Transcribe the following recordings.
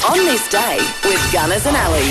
On This Day with Gunners and Ali.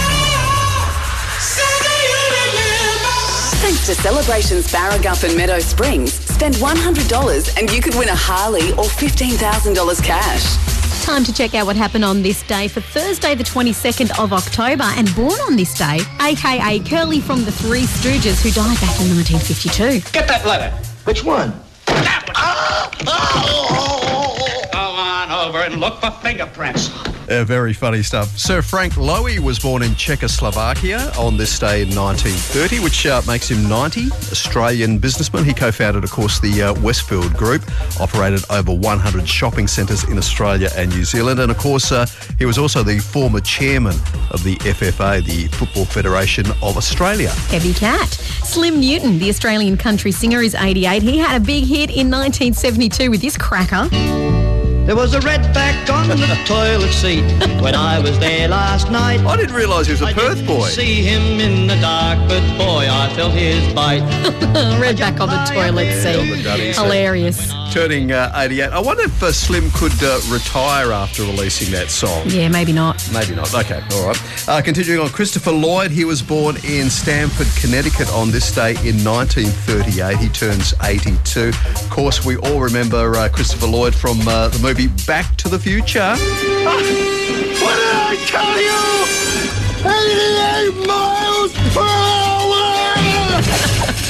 Thanks to Celebrations Barragup and Meadow Springs, spend $100 and you could win a Harley or $15,000 cash. Time to check out what happened on this day for Thursday the 22nd of October, and born on this day, a.k.a. Curly from the Three Stooges, who died back in 1952. Get that letter. Which one? That one. Go on over and look for fingerprints. Very funny stuff. Sir Frank Lowy was born in Czechoslovakia on this day in 1930, which makes him 90. Australian businessman. He co-founded, of course, the Westfield Group, operated over 100 shopping centres in Australia and New Zealand. And, of course, he was also the former chairman of the FFA, the Football Federation of Australia. Heavy cat. Slim Newton, the Australian country singer, is 88. He had a big hit in 1972 with this cracker. There was a redback on the toilet seat when I was there last night. I didn't realise he was a Perth boy. I didn't see him in the dark, but boy, I felt his bite. Redback on the toilet seat. Hilarious. Turning 88. I wonder if Slim could retire after releasing that song. Yeah, maybe not. Maybe not. Okay, all right. Continuing on, Christopher Lloyd. He was born in Stamford, Connecticut on this day in 1938. He turns 82. Of course, we all remember Christopher Lloyd from the movie Back to the Future. What did I tell you? 88 miles per hour!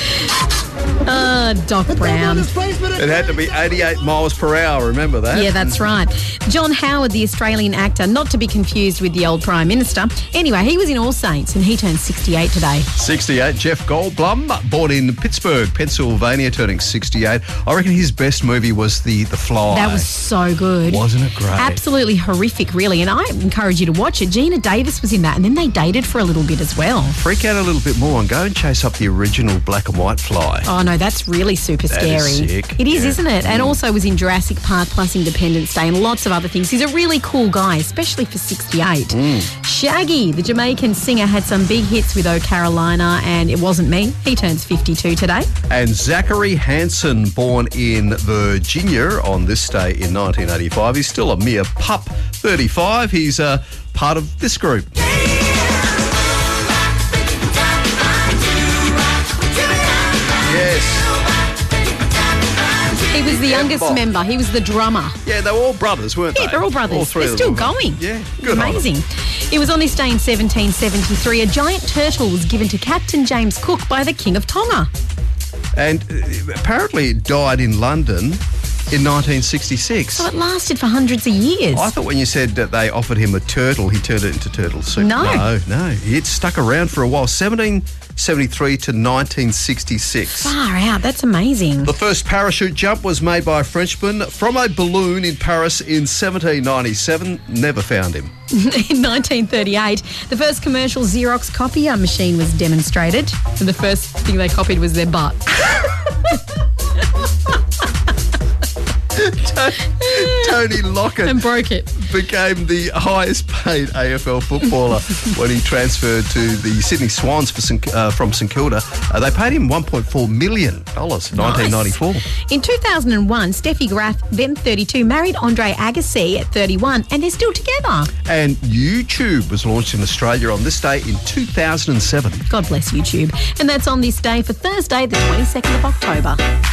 Doc Brown. It had to be 88 miles per hour, remember that? Yeah, that's right. John Howard, the Australian actor, not to be confused with the old Prime Minister. Anyway, he was in All Saints and he turned 68 today. 68, Jeff Goldblum, born in Pittsburgh, Pennsylvania, turning 68. I reckon his best movie was The Fly. That was so good. Wasn't it great? Absolutely horrific, really. And I encourage you to watch it. Gina Davis was in that, and then they dated for a little bit as well. Freak out a little bit more and go and chase up the original black and white Fly. Oh, no, that's really super scary. That is sick. It is, isn't it? And also was in Jurassic Park plus Independence Day and lots of other things. He's a really cool guy, especially for 68. Shaggy, the Jamaican singer, had some big hits with Oh Carolina and It Wasn't Me. He turns 52 today. And Zachary Hansen, born in Virginia on this day in 1985. He's still a mere pup, 35. He's part of this group. Yes. He was the youngest member. He was the drummer. Yeah, they were all brothers, weren't they? Yeah, they're all brothers. All three they're of still them. going. Yeah, good on Amazing. them. It was on this day in 1773. A giant turtle was given to Captain James Cook by the King of Tonga. And apparently it died in London in 1966. So it lasted for hundreds of years. I thought when you said that they offered him a turtle, he turned it into turtle soup. No. No. It stuck around for a while. 1773 to 1966. Far out. That's amazing. The first parachute jump was made by a Frenchman from a balloon in Paris in 1797. Never found him. In 1938, the first commercial Xerox copier machine was demonstrated. And the first thing they copied was their butt. Tony Lockett And broke it. became the highest paid AFL footballer when he transferred to the Sydney Swans from St Kilda. They paid him $1.4 million in 1994. In 2001, Steffi Graf, then 32, married Andre Agassi at 31, and they're still together. And YouTube was launched in Australia on this day in 2007. God bless YouTube. And that's on this day for Thursday, the 22nd of October.